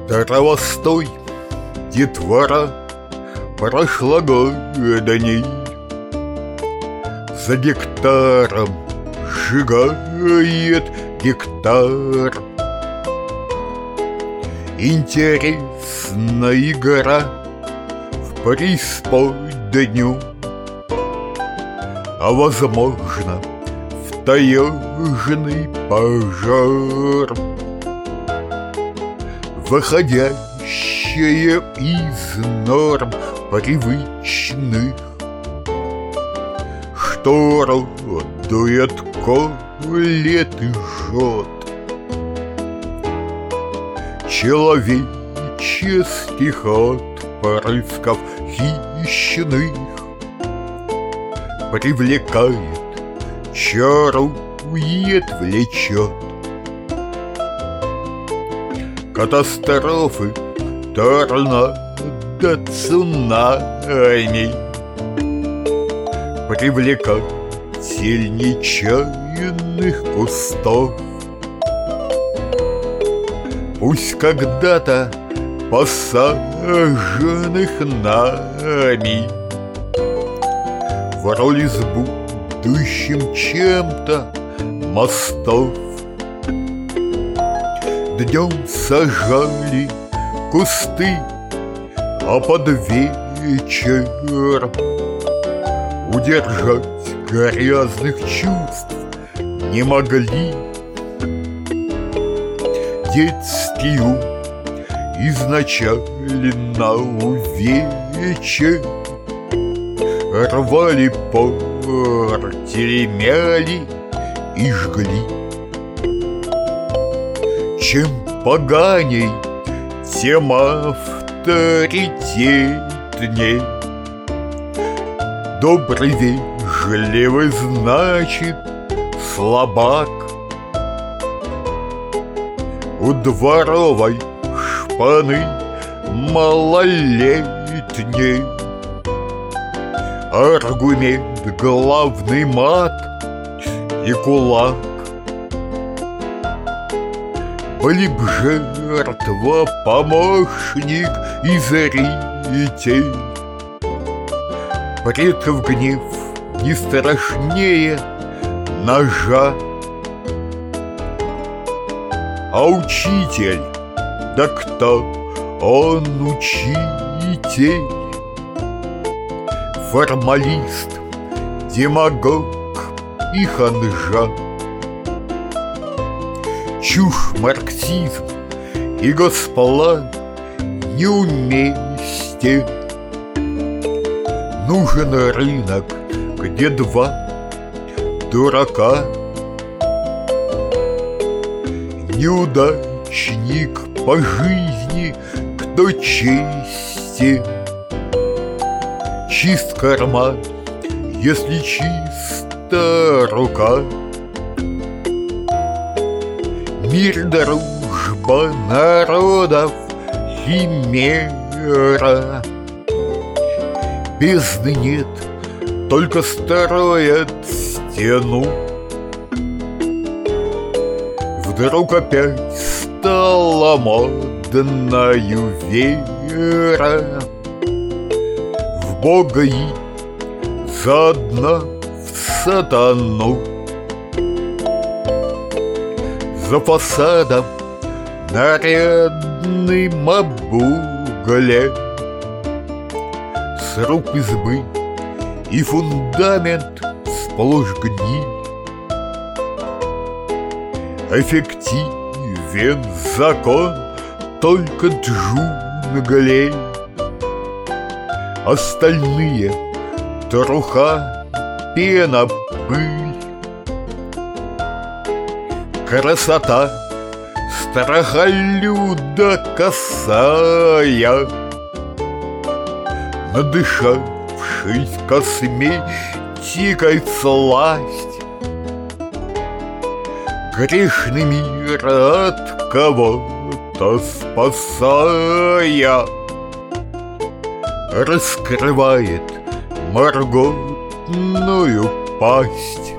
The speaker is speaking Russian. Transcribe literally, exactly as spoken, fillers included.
Травостой детвора прошлогодней за гектаром сжигает гектар. Интересна игра в преисподнюю, а возможно в таежный пожар, выходящее из норм привычных, что радует, колет и жжет человеческих отпрысков хищных, привлекает, чарует, влечет. Катастрофы, торнадо, цунами привлекатель нечаянных кустов. Пусть когда-то посаженных нами в роли с будущим чем-то мостов. Днем сажали кусты, а под вечер удержать грязных чувств не могли. Детскую изначально увече рвали, портили, мяли и жгли. Чем поганей, тем авторитетней. Добрый, вежливый, значит слабак. У дворовой шпаны малолетней аргумент главный мат и кулак. Были б жертва, помощник и зритель. Предков гнев не страшнее ножа. А учитель, да кто он учитель? Формалист, демагог и ханжа. Чушь, марксизм и госплан неуместен. Нужен рынок, где два дурака. Неудачник по жизни, кто честен. Чист карман, если чиста рука. Мир, дружба народов, химера. Бездны нет, только строят стену. Вдруг опять стала модною вера в Бога и заодно в сатану. За фасадом нарядным обугле сруб избы и фундамент сплошь гниль. Эффективен закон только джунглей. Остальные труха, пена, пыль. Красота страхолюда косая, надышавшись косметикой сласть. Грешный мир от кого-то спасая, раскрывает морготную пасть.